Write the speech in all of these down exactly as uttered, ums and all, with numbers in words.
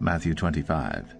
Matthew twenty-five.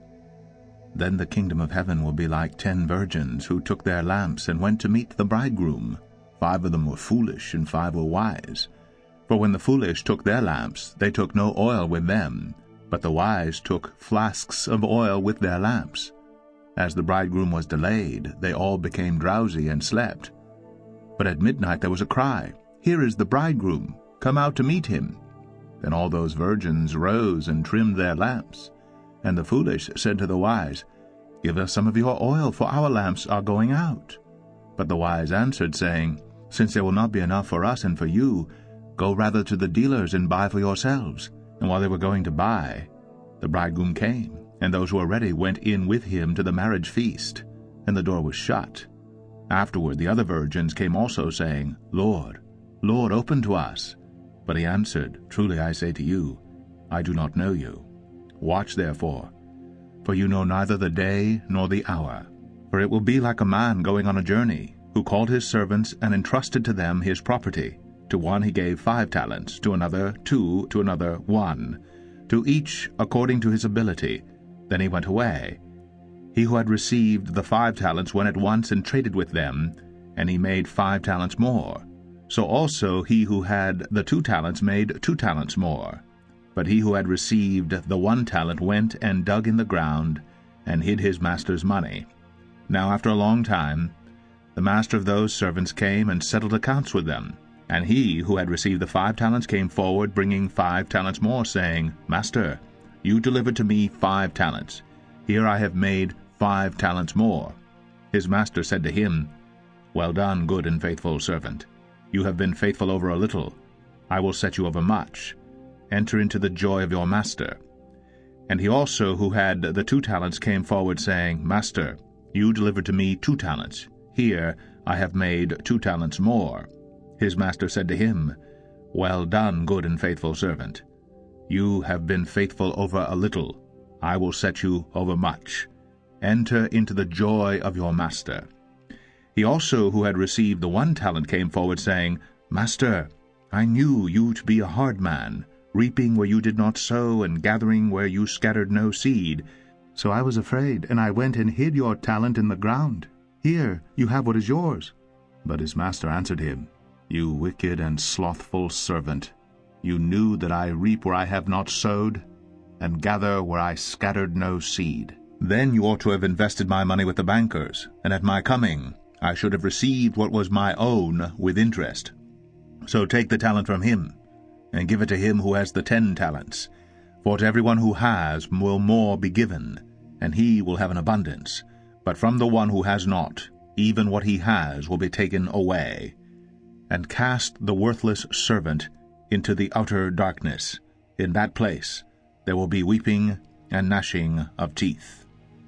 Then the kingdom of heaven will be like ten virgins who took their lamps and went to meet the bridegroom. Five of them were foolish, and five were wise. For when the foolish took their lamps, they took no oil with them, but the wise took flasks of oil with their lamps. As the bridegroom was delayed, they all became drowsy and slept. But at midnight there was a cry, "Here is the bridegroom, come out to meet him." Then all those virgins rose and trimmed their lamps. And the foolish said to the wise, "Give us some of your oil, for our lamps are going out." But the wise answered, saying, "Since there will not be enough for us and for you, go rather to the dealers and buy for yourselves." And while they were going to buy, the bridegroom came, and those who were ready went in with him to the marriage feast, and the door was shut. Afterward the other virgins came also, saying, "Lord, Lord, open to us." But he answered, "Truly I say to you, I do not know you. Watch therefore, for you know neither the day nor the hour. For it will be like a man going on a journey, who called his servants and entrusted to them his property. To one he gave five talents, to another two, to another one, to each according to his ability. Then he went away. He who had received the five talents went at once and traded with them, and he made five talents more. So also he who had the two talents made two talents more. But he who had received the one talent went and dug in the ground, and hid his master's money. Now after a long time the master of those servants came and settled accounts with them. And he who had received the five talents came forward, bringing five talents more, saying, Master, you delivered to me five talents. Here I have made five talents more. His master said to him, Well done, good and faithful servant. You have been faithful over a little. I will set you over much. Enter into the joy of your master. And he also who had the two talents came forward, saying, Master, you delivered to me two talents. Here I have made two talents more. His master said to him, Well done, good and faithful servant. You have been faithful over a little. I will set you over much. Enter into the joy of your master. He also who had received the one talent came forward, saying, Master, I knew you to be a hard man, reaping where you did not sow, and gathering where you scattered no seed. So I was afraid, and I went and hid your talent in the ground. Here you have what is yours. But his master answered him, You wicked and slothful servant, you knew that I reap where I have not sowed, and gather where I scattered no seed. Then you ought to have invested my money with the bankers, and at my coming I should have received what was my own with interest. So take the talent from him, and give it to him who has the ten talents. For to everyone who has will more be given, and he will have an abundance. But from the one who has not, even what he has will be taken away. And cast the worthless servant into the outer darkness. In that place there will be weeping and gnashing of teeth.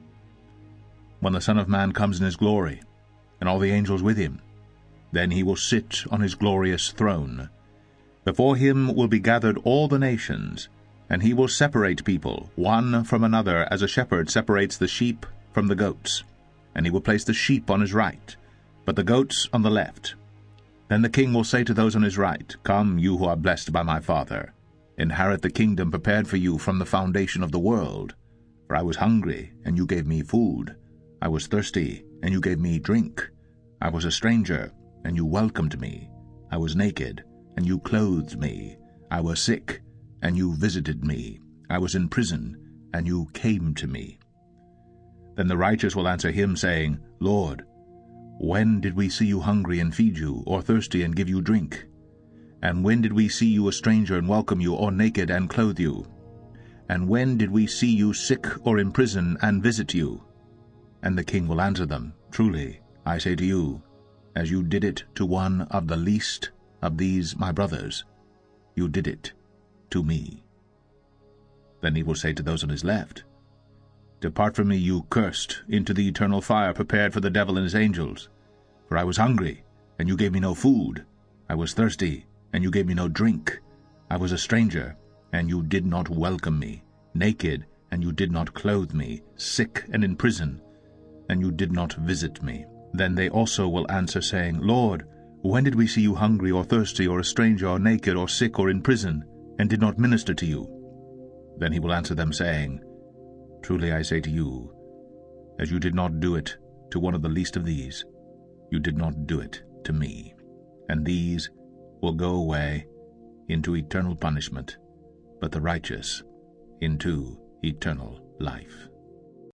When the Son of Man comes in his glory, and all the angels with him, then he will sit on his glorious throne. Before him will be gathered all the nations, and he will separate people one from another, as a shepherd separates the sheep from the goats. And he will place the sheep on his right, but the goats on the left. Then the king will say to those on his right, Come, you who are blessed by my Father, inherit the kingdom prepared for you from the foundation of the world. For I was hungry, and you gave me food. I was thirsty, and you gave me drink. I was a stranger, and you welcomed me. I was naked, and you clothed me. I was sick, and you visited me. I was in prison, and you came to me. Then the righteous will answer him, saying, Lord, when did we see you hungry and feed you, or thirsty and give you drink? And when did we see you a stranger and welcome you, or naked and clothe you? And when did we see you sick or in prison and visit you? And the king will answer them, Truly, I say to you, as you did it to one of the least of these my brothers, you did it to me. Then he will say to those on his left, Depart from me, you cursed, into the eternal fire prepared for the devil and his angels. For I was hungry, and you gave me no food. I was thirsty, and you gave me no drink. I was a stranger, and you did not welcome me. Naked, and you did not clothe me. Sick and in prison, and you did not visit me. Then they also will answer, saying, Lord, when did we see you hungry or thirsty or a stranger or naked or sick or in prison, and did not minister to you? Then he will answer them, saying, Truly I say to you, as you did not do it to one of the least of these, you did not do it to me. And these will go away into eternal punishment, but the righteous into eternal life.